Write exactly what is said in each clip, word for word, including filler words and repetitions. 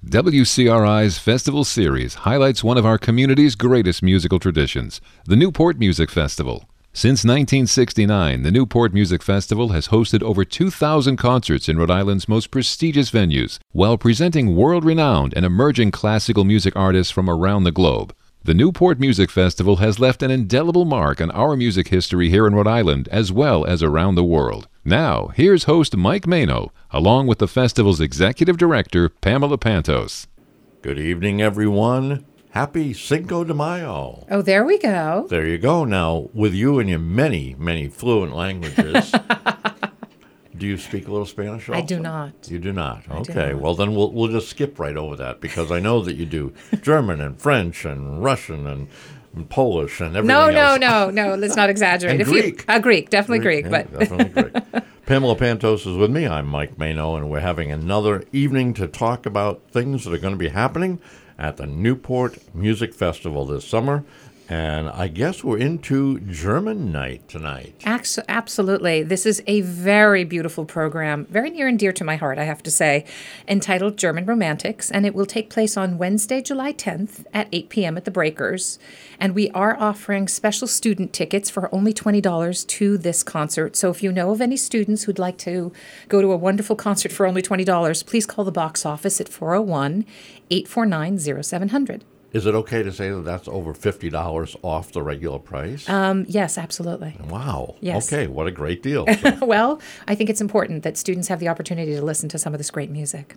W C R I's Festival Series highlights one of our community's greatest musical traditions, the Newport Music Festival. Since nineteen sixty-nine, the Newport Music Festival has hosted over two thousand concerts in Rhode Island's most prestigious venues, while presenting world-renowned and emerging classical music artists from around the globe. The Newport Music Festival has left an indelible mark on our music history here in Rhode Island, as well as around the world. Now, here's host Mike Mano, along with the festival's executive director, Pamela Pantos. Good evening, everyone. Happy Cinco de Mayo. Oh, there we go. There you go. Now, with you and your many, many fluent languages, do you speak a little Spanish also? I do not. You do not? I Okay. do not. Well, then we'll we'll just skip right over that because I know that you do German and French and Russian and, and Polish and everything No, no, else. no, no. Let's not exaggerate. And if Greek. You, uh, Greek, definitely Greek. Yeah, but definitely Greek. Pamela Pantos is with me. I'm Mike Mano, and we're having another evening to talk about things that are going to be happening at the Newport Music Festival this summer. And I guess we're into German night tonight. Ax- absolutely. This is a very beautiful program, very near and dear to my heart, I have to say, entitled German Romantics. And it will take place on Wednesday, July tenth at eight p.m. at the Breakers. And we are offering special student tickets for only twenty dollars to this concert. So if you know of any students who'd like to go to a wonderful concert for only twenty dollars, please call the box office at four oh one, eight four nine, oh seven hundred. Is it okay to say that that's over fifty dollars off the regular price? Um, yes, absolutely. Wow. Yes. Okay, what a great deal. So, Well, I think it's important that students have the opportunity to listen to some of this great music.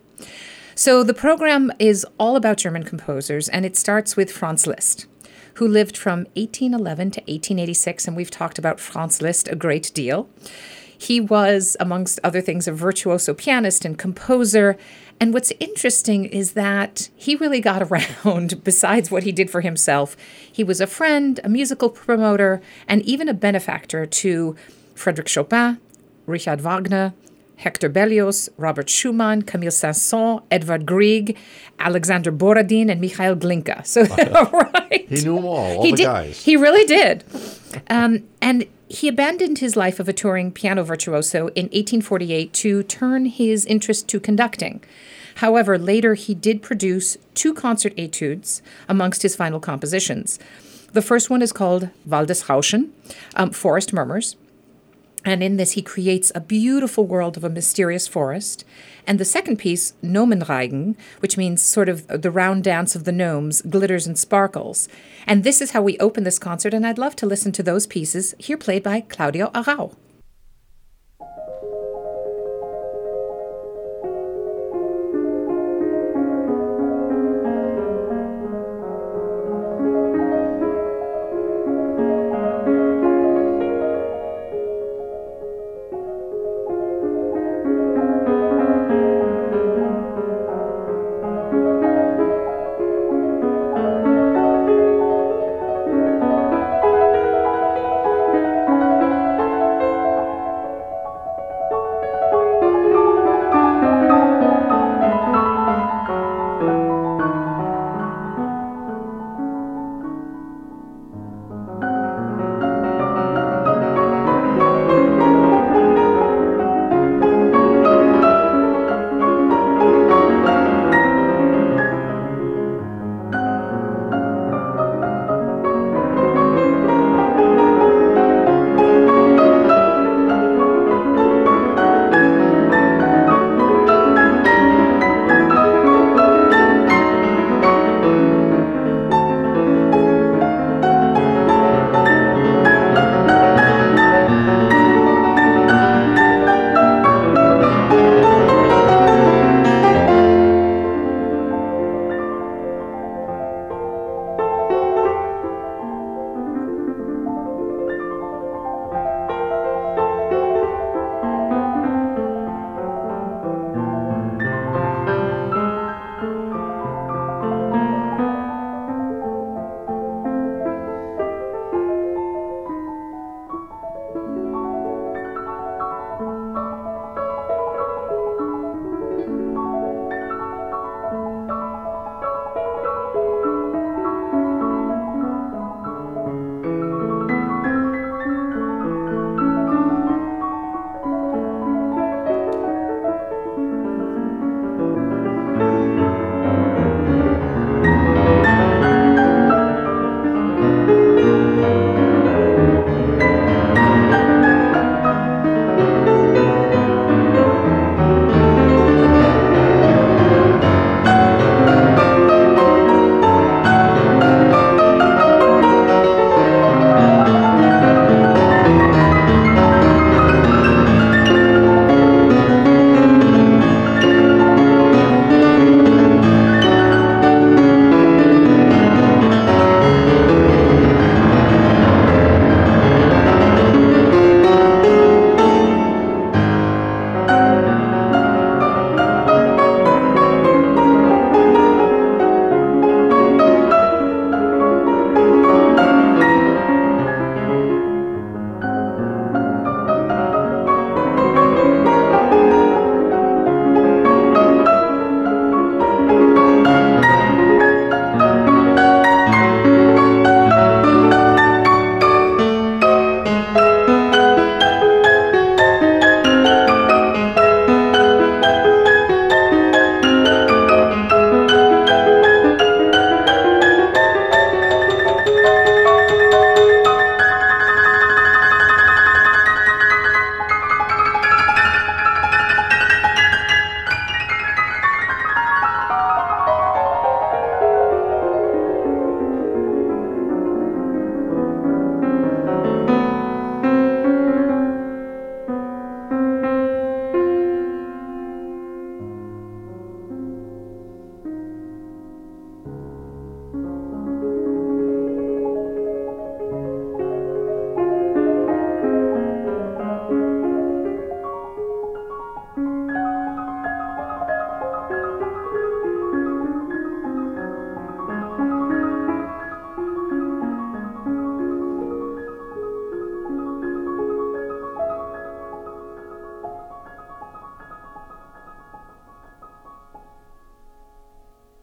So the program is all about German composers, and it starts with Franz Liszt, who lived from eighteen eleven to eighteen eighty-six, and we've talked about Franz Liszt a great deal. He was, amongst other things, a virtuoso pianist and composer. And what's interesting is that he really got around besides what he did for himself. He was a friend, a musical promoter, and even a benefactor to Frédéric Chopin, Richard Wagner, Hector Berlioz, Robert Schumann, Camille Saint-Saëns, Edvard Grieg, Alexander Borodin, and Mikhail Glinka. So, right. he knew them all, all he the did, guys. He really did. Um, and he abandoned his life of a touring piano virtuoso in eighteen forty-eight to turn his interest to conducting. However, later he did produce two concert etudes amongst his final compositions. The first one is called Waldesrauschen, um, Forest Murmurs. And in this, he creates a beautiful world of a mysterious forest. And the second piece, Gnomenreigen, which means sort of the round dance of the gnomes, glitters and sparkles. And this is how we open this concert, and I'd love to listen to those pieces, here played by Claudio Arrau.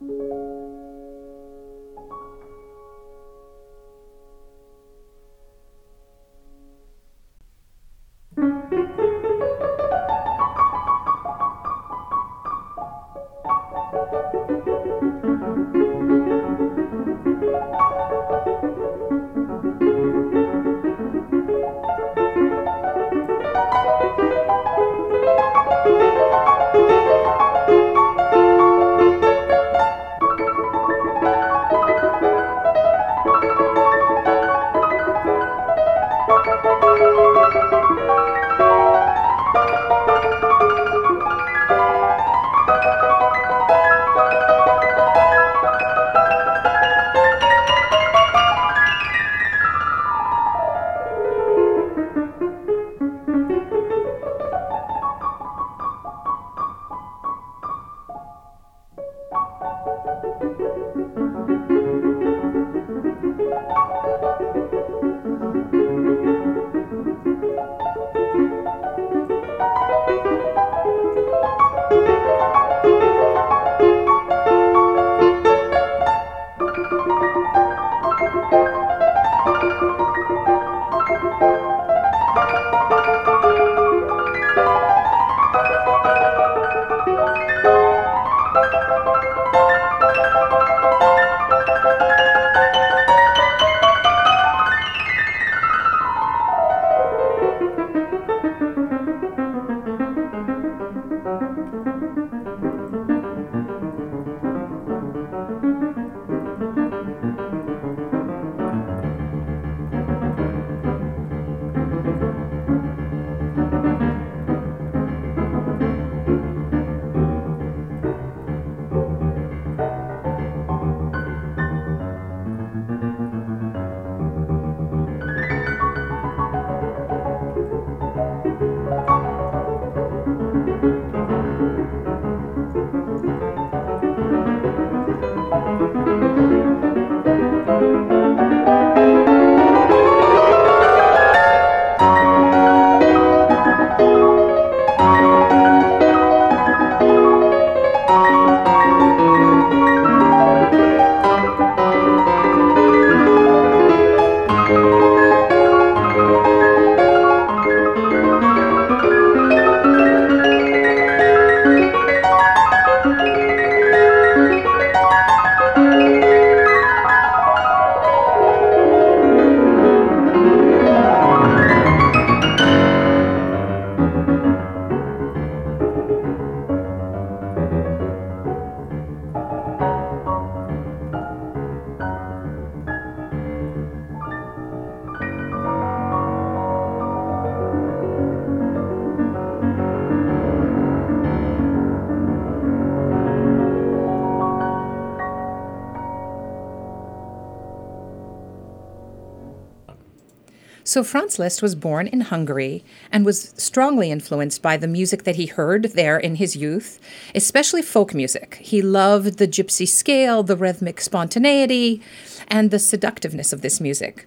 So Franz Liszt was born in Hungary and was strongly influenced by the music that he heard there in his youth, especially folk music. He loved the gypsy scale, the rhythmic spontaneity, and the seductiveness of this music.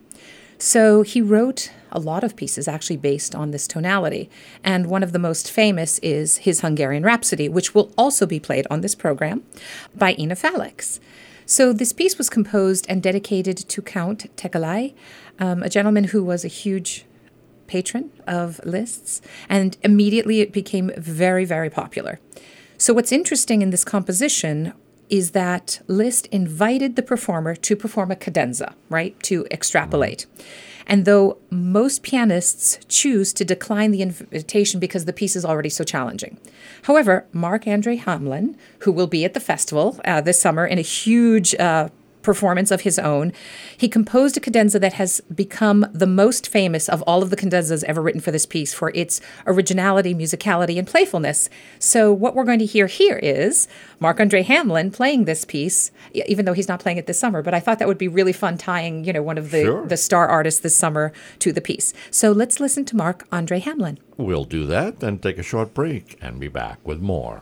So he wrote a lot of pieces actually based on this tonality. And one of the most famous is his Hungarian Rhapsody, which will also be played on this program by Ina Felix. So this piece was composed and dedicated to Count Tekelay, um, a gentleman who was a huge patron of Liszt's, and immediately it became very, very popular. So what's interesting in this composition is that Liszt invited the performer to perform a cadenza, right, to extrapolate. And though most pianists choose to decline the invitation because the piece is already so challenging. However, Marc-André Hamelin, who will be at the festival uh, this summer in a huge uh, performance of his own, he composed a cadenza that has become the most famous of all of the cadenzas ever written for this piece for its originality, musicality, and playfulness. So what we're going to hear here is Marc-André Hamelin playing this piece, even though he's not playing it this summer. But I thought that would be really fun tying, you know, one of the, Sure. the star artists this summer to the piece. So let's listen to Marc-André Hamelin. We'll do that, then take a short break and be back with more.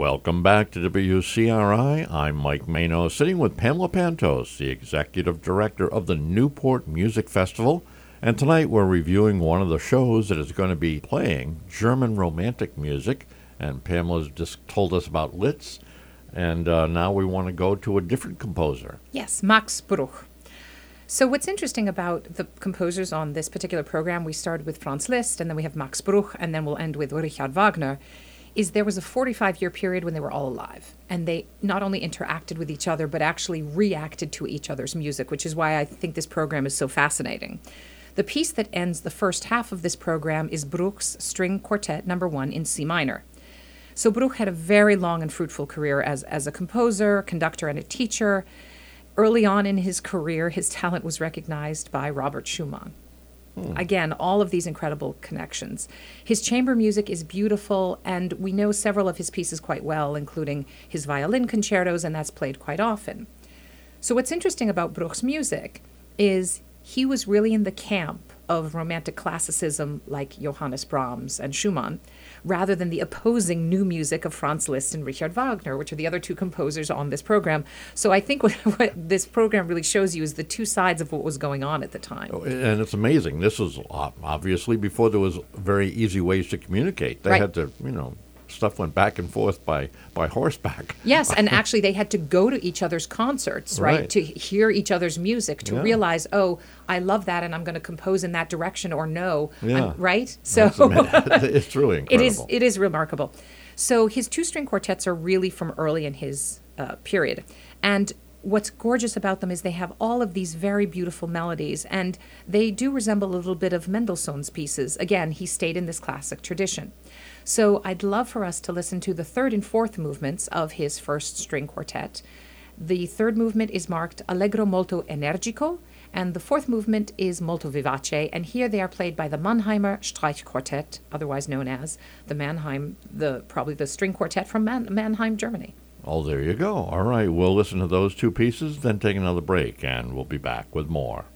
Welcome back to W C R I. I'm Mike Mano, sitting with Pamela Pantos, the Executive Director of the Newport Music Festival. And tonight we're reviewing one of the shows that is going to be playing German Romantic music. And Pamela's just told us about Liszt. And uh, now we want to go to a different composer. Yes, Max Bruch. So what's interesting about the composers on this particular program, we started with Franz Liszt, and then we have Max Bruch, and then we'll end with Richard Wagner, is there was a forty-five-year period when they were all alive. And they not only interacted with each other, but actually reacted to each other's music, which is why I think this program is so fascinating. The piece that ends the first half of this program is Bruch's String Quartet number one in C minor. So Bruch had a very long and fruitful career as, as a composer, conductor, and a teacher. Early on in his career, his talent was recognized by Robert Schumann. Hmm. Again, all of these incredible connections. His chamber music is beautiful, and we know several of his pieces quite well, including his violin concertos, and that's played quite often. So what's interesting about Bruch's music is he was really in the camp of Romantic classicism like Johannes Brahms and Schumann, rather than the opposing new music of Franz Liszt and Richard Wagner, which are the other two composers on this program. So I think what, what this program really shows you is the two sides of what was going on at the time. And it's amazing. This was obviously before there was very easy ways to communicate. They Right. had to, you know, stuff went back and forth by, by horseback. Yes, and actually they had to go to each other's concerts, right, Right. to hear each other's music, to Yeah. realize, oh, I love that and I'm going to compose in that direction, or no, Yeah. I'm- right? So That's ama- it's really it incredible. is it is remarkable. So his two-string quartets are really from early in his uh, period. And what's gorgeous about them is they have all of these very beautiful melodies, and they do resemble a little bit of Mendelssohn's pieces. Again, he stayed in this classic tradition. So I'd love for us to listen to the third and fourth movements of his first string quartet. The third movement is marked Allegro molto energico, and the fourth movement is molto vivace, and here they are played by the Mannheimer Streichquartett, otherwise known as the Mannheim, the probably the string quartet from Man- Mannheim, Germany. Oh, there you go. All right, we'll listen to those two pieces, then take another break, and we'll be back with more.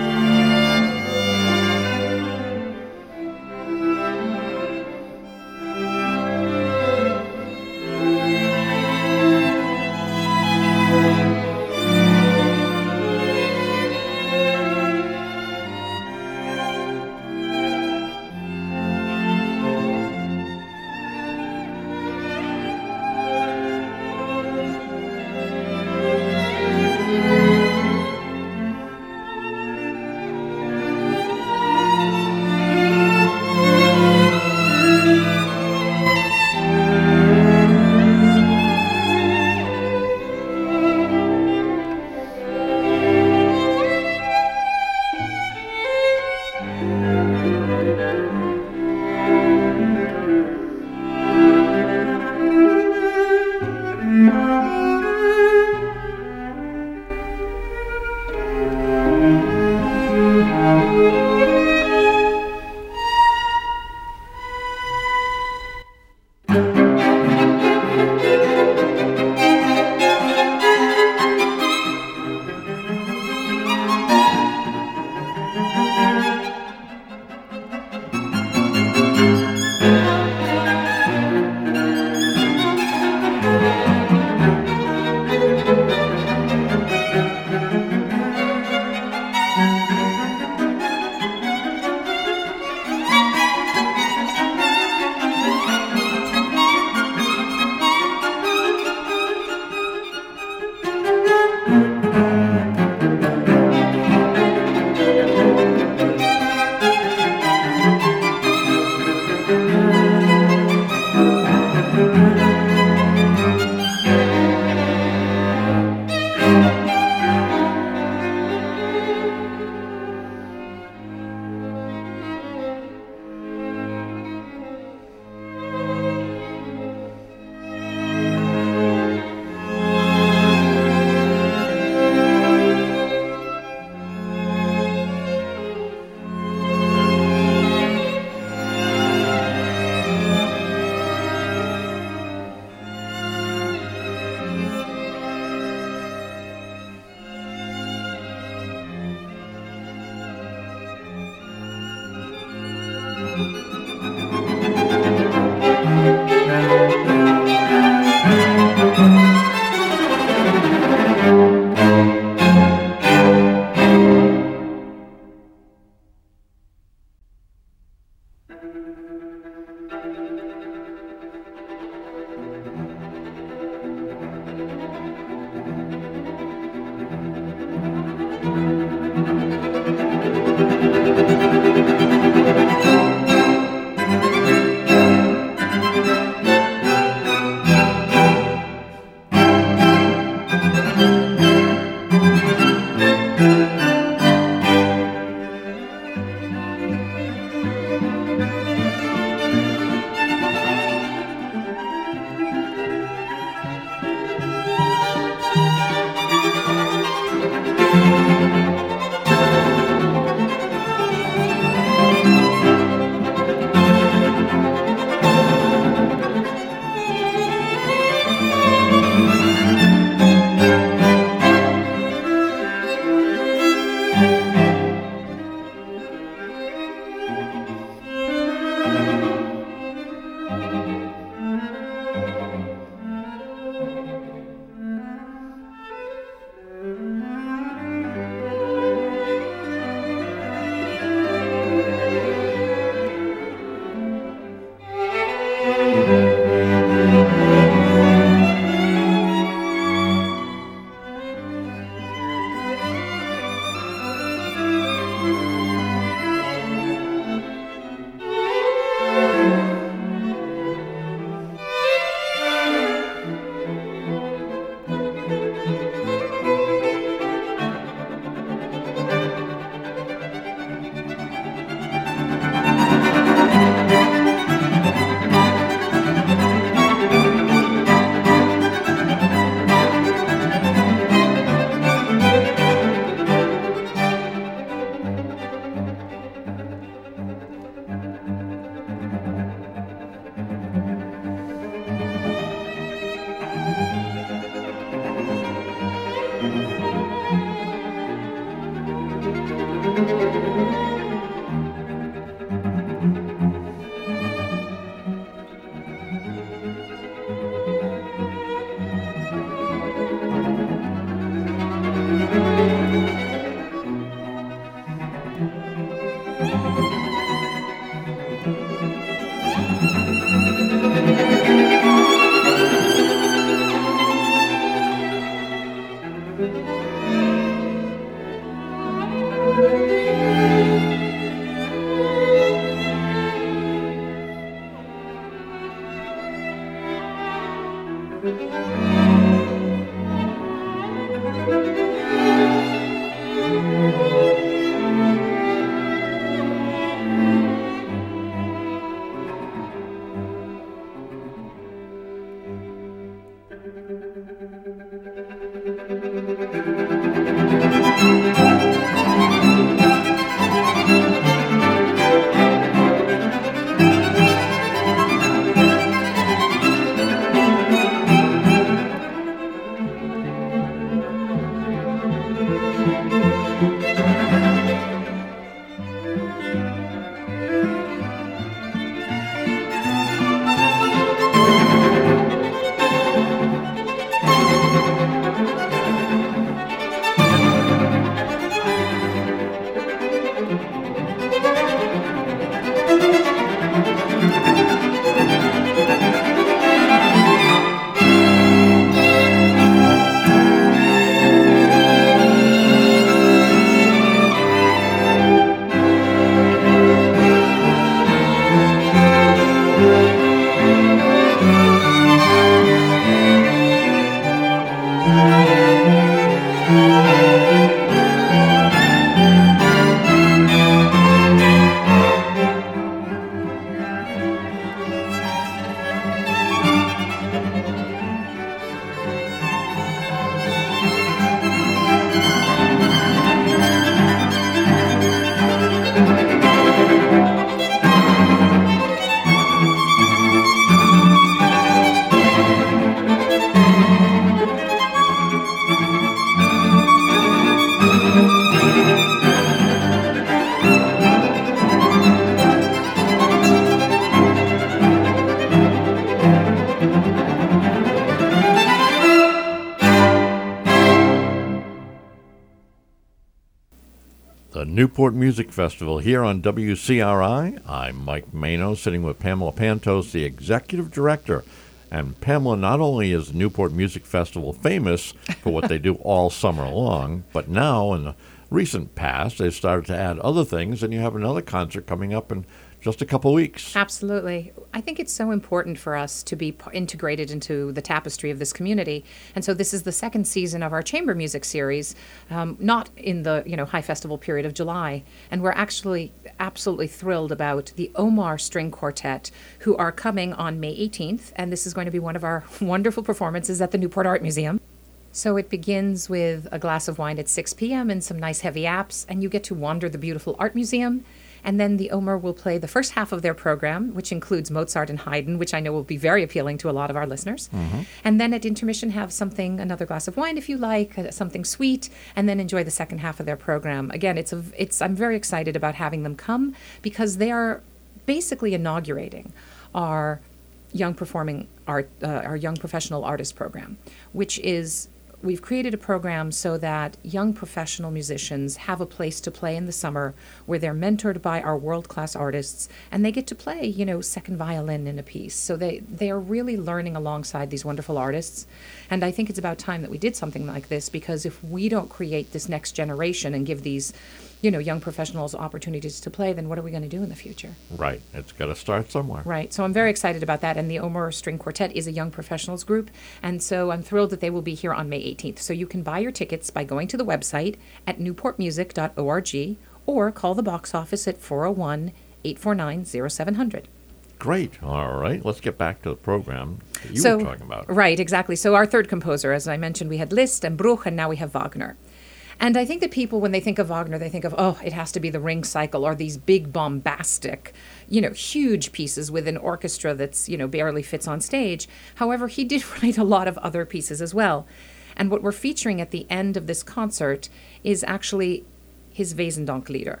The Newport Music Festival here on W C R I. I'm Mike Mano, sitting with Pamela Pantos, the executive director. And Pamela, not only is the Newport Music Festival famous for what they do all summer long, but now in the recent past, they've started to add other things, and you have another concert coming up in just a couple weeks. Absolutely. I think it's so important for us to be p- integrated into the tapestry of this community. And so this is the second season of our chamber music series, um, not in the you know high festival period of July. And we're actually absolutely thrilled about the Omar String Quartet, who are coming on May eighteenth. And this is going to be one of our wonderful performances at the Newport Art Museum. So it begins with a glass of wine at six p.m. and some nice heavy apps, and you get to wander the beautiful art museum. And then the Omar will play the first half of their program, which includes Mozart and Haydn, which I know will be very appealing to a lot of our listeners. Mm-hmm. And then at intermission, have something, another glass of wine if you like, uh, something sweet, and then enjoy the second half of their program. Again, it's a, it's. I'm very excited about having them come because they are basically inaugurating our young performing art, uh, our young professional artist program, which is. We've created a program so that young professional musicians have a place to play in the summer where they're mentored by our world-class artists and they get to play, you know, second violin in a piece. So they, they are really learning alongside these wonderful artists. And I think it's about time that we did something like this because if we don't create this next generation and give these, you know, young professionals opportunities to play, then what are we going to do in the future? Right. It's got to start somewhere. Right. So I'm very excited about that. And the Omar String Quartet is a young professionals group. And so I'm thrilled that they will be here on May eighteenth. So you can buy your tickets by going to the website at newport music dot org or call the box office at four oh one, eight four nine, oh seven hundred. Great. All right. Let's get back to the program that you so, were talking about. Right, exactly. So our third composer, as I mentioned, we had Liszt and Bruch, and now we have Wagner. And I think that people, when they think of Wagner, they think of, oh, it has to be the Ring Cycle or these big bombastic, you know, huge pieces with an orchestra that's, you know, barely fits on stage. However, he did write a lot of other pieces as well. And what we're featuring at the end of this concert is actually his Wesendonck Lieder.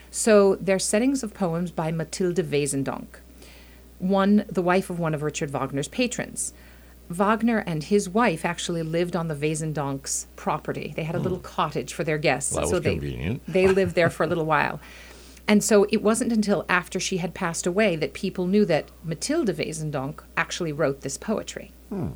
So they're settings of poems by Mathilde Wesendonck, one, the wife of one of Richard Wagner's patrons. Wagner and his wife actually lived on the Wesendonck's property. They had a little cottage for their guests. Well, that so was they, convenient. they lived there for a little while. And so it wasn't until after she had passed away that people knew that Mathilde Wesendonck actually wrote this poetry. Hmm.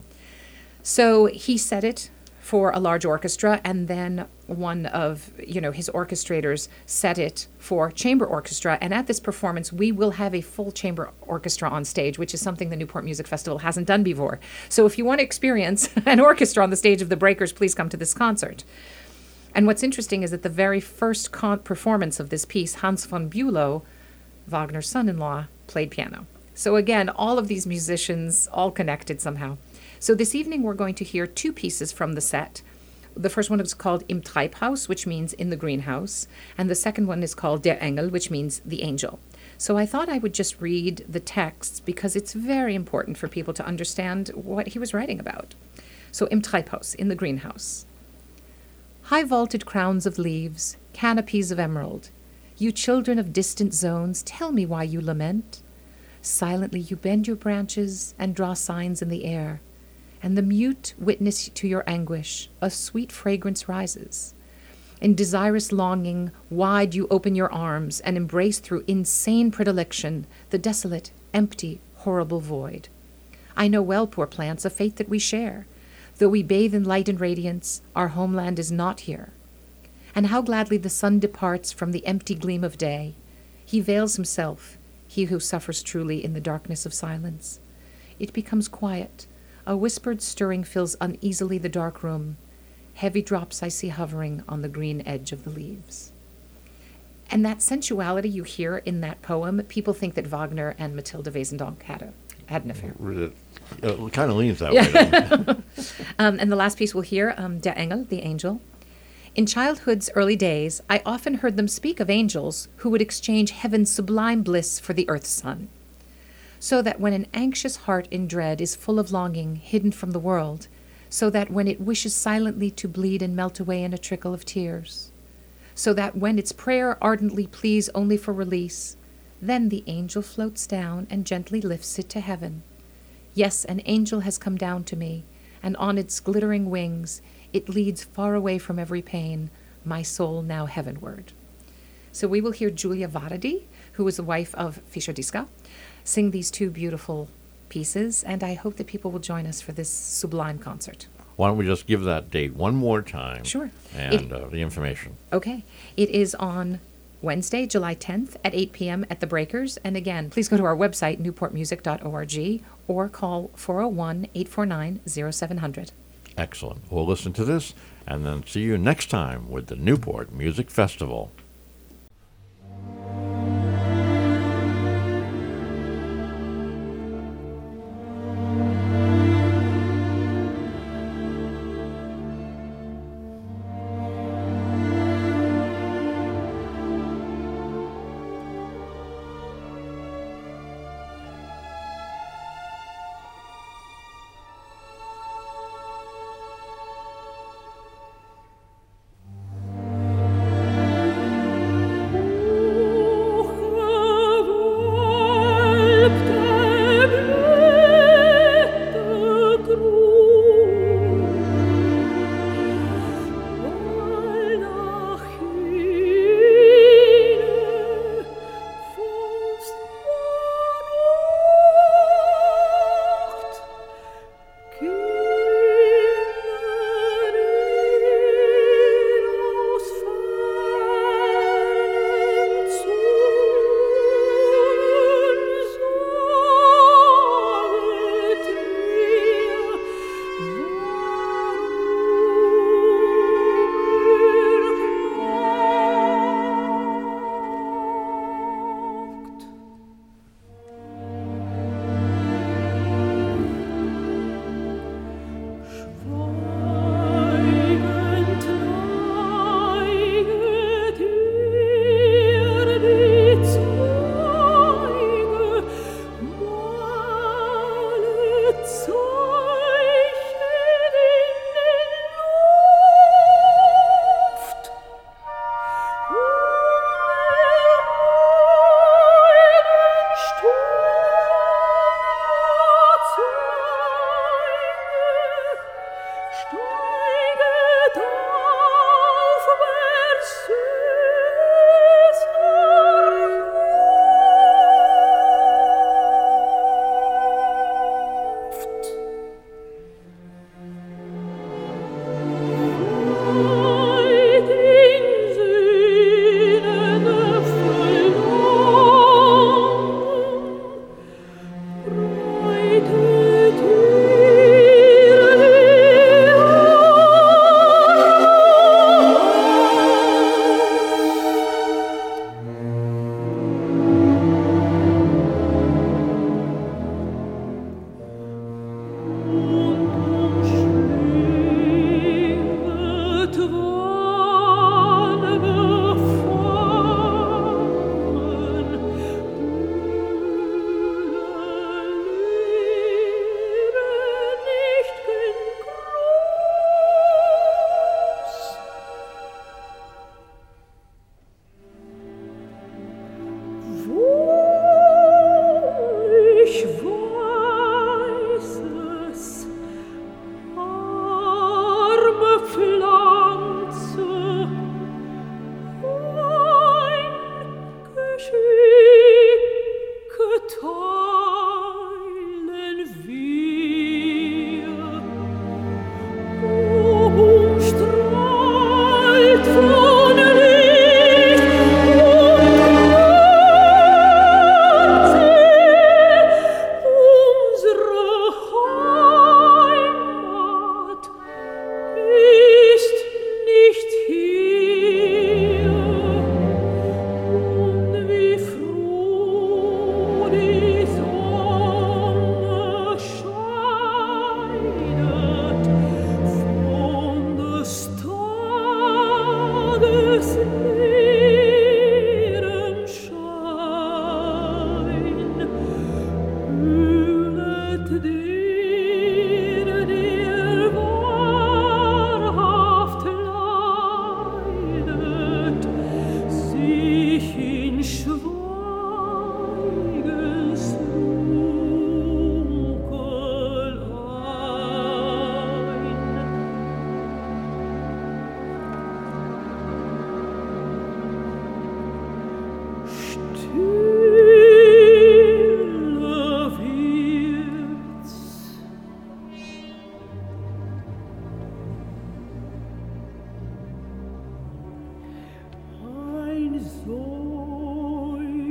So he set it for a large orchestra, and then one of, you know, his orchestrators set it for chamber orchestra. And at this performance, we will have a full chamber orchestra on stage, which is something the Newport Music Festival hasn't done before. So if you want to experience an orchestra on the stage of the Breakers, please come to this concert. And what's interesting is that the very first con- performance of this piece, Hans von Bülow, Wagner's son-in-law, played piano. So again, all of these musicians, all connected somehow. So this evening we're going to hear two pieces from the set. The first one is called Im Treibhaus, which means in the greenhouse, and the second one is called Der Engel, which means the angel. So I thought I would just read the texts because it's very important for people to understand what he was writing about. So Im Treibhaus, in the greenhouse. High vaulted crowns of leaves, canopies of emerald, you children of distant zones, tell me why you lament. Silently you bend your branches and draw signs in the air, and the mute witness to your anguish, a sweet fragrance rises. In desirous longing, wide you open your arms and embrace through insane predilection the desolate, empty, horrible void. I know well, poor plants, a fate that we share. Though we bathe in light and radiance, our homeland is not here. And how gladly the sun departs from the empty gleam of day. He veils himself, he who suffers truly in the darkness of silence. It becomes quiet. A whispered stirring fills uneasily the dark room. Heavy drops I see hovering on the green edge of the leaves. And that sensuality you hear in that poem, people think that Wagner and Mathilde Wesendonck had, a, had an affair. It, it kind of leans that way. Doesn't it? um, and the last piece we'll hear, um, Der Engel, the angel. In childhood's early days, I often heard them speak of angels who would exchange heaven's sublime bliss for the earth's sun. So that when an anxious heart in dread is full of longing hidden from the world, so that when it wishes silently to bleed and melt away in a trickle of tears, so that when its prayer ardently pleads only for release, then the angel floats down and gently lifts it to heaven. Yes, an angel has come down to me, and on its glittering wings it leads far away from every pain, my soul now heavenward. So we will hear Giulia Varadi, who was the wife of Fischer Dieskau, sing these two beautiful pieces, and I hope that people will join us for this sublime concert. Why don't we just give that date one more time? Sure. And It- uh, the information. Okay. It is on Wednesday, July tenth at eight p.m. at the Breakers. And again, please go to our website, newport music dot org, or call four oh one, eight four nine, oh seven hundred. Excellent. We'll listen to this and then see you next time with the Newport Music Festival.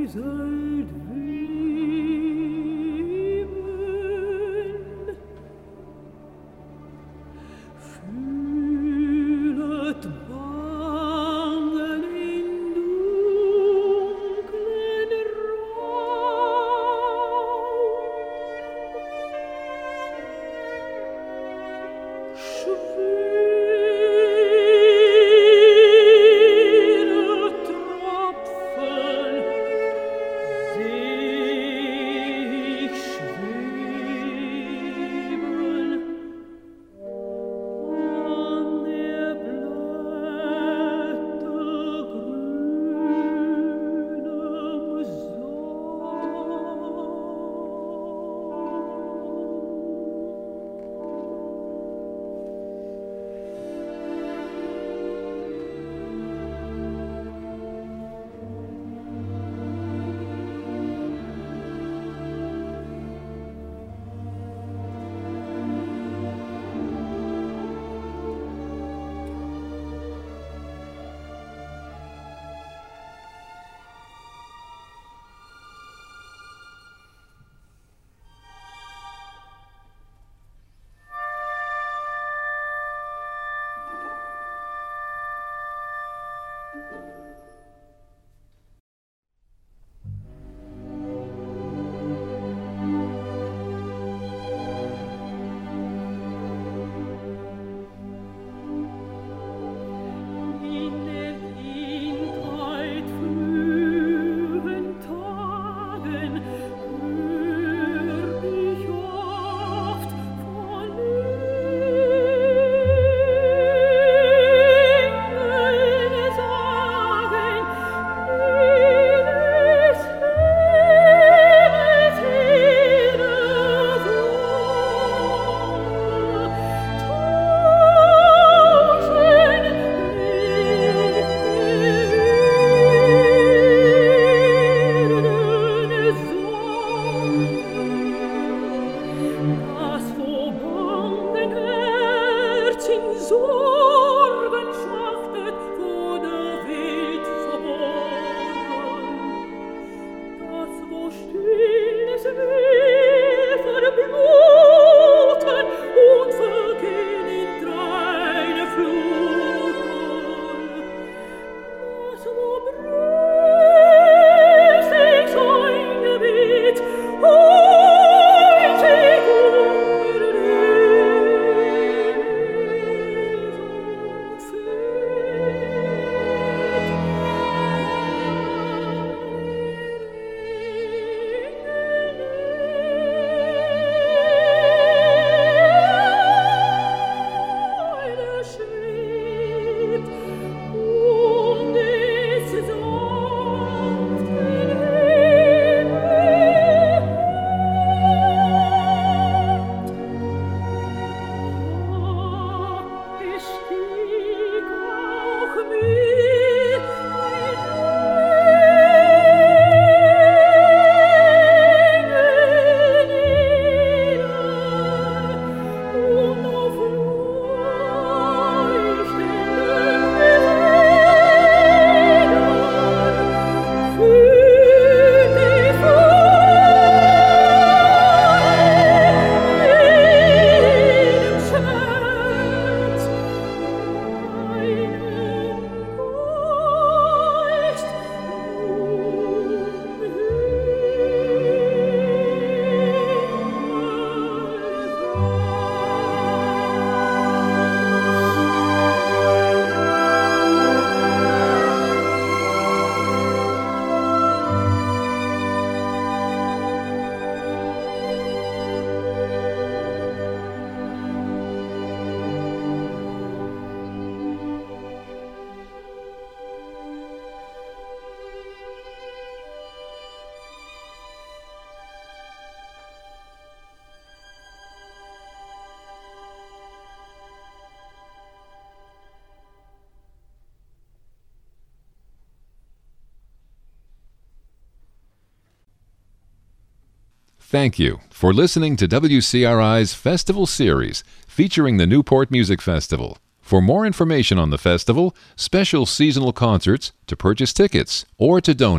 Thank you for listening to W C R I's Festival Series featuring the Newport Music Festival. For more information on the festival, special seasonal concerts, to purchase tickets, or to donate,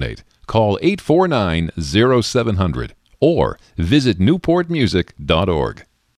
call eight four nine, zero seven zero zero or visit newport music dot org.